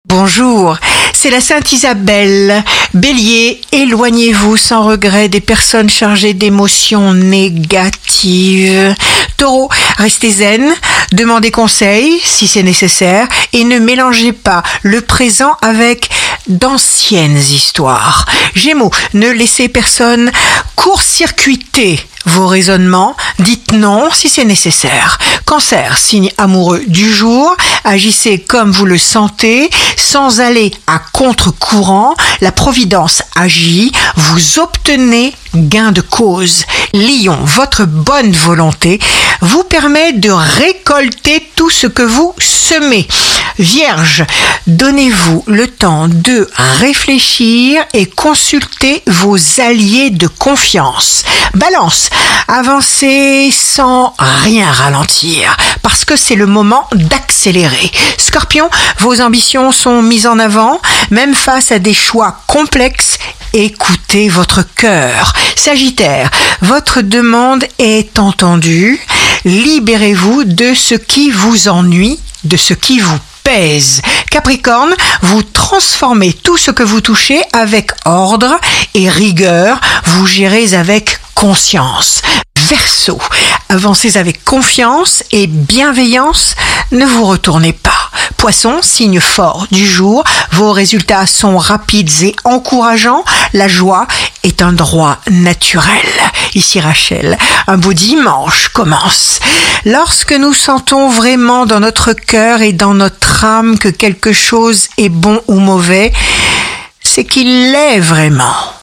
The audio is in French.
Bonjour, c'est la Sainte Isabelle. Bélier, éloignez-vous sans regret des personnes chargées d'émotions négatives. Taureau, restez zen, demandez conseil si c'est nécessaire et ne mélangez pas le présent avec d'anciennes histoires. Gémeaux, ne laissez personne court-circuiter vos raisonnements, dites non si c'est nécessaire. Cancer, signe amoureux du jour, agissez comme vous le sentez, sans aller à contre-courant, la providence agit, vous obtenez gain de cause. Lion, votre bonne volonté vous permet de récolter tout ce que vous semez. Vierge, donnez-vous le temps de réfléchir et consulter vos alliés de confiance. Balance, avancez sans rien ralentir parce que c'est le moment d'accélérer. Scorpion, vos ambitions sont mises en avant, même face à des choix complexes. Écoutez votre cœur. Sagittaire, votre demande est entendue. Libérez-vous de ce qui vous ennuie, de ce qui vous pèse. Capricorne, vous transformez tout ce que vous touchez avec ordre et rigueur. Vous gérez avec conscience. Verseau, avancez avec confiance et bienveillance, ne vous retournez pas. Poisson, signe fort du jour, vos résultats sont rapides et encourageants, la joie est un droit naturel. Ici Rachel, un beau dimanche commence. Lorsque nous sentons vraiment dans notre cœur et dans notre âme que quelque chose est bon ou mauvais, c'est qu'il l'est vraiment.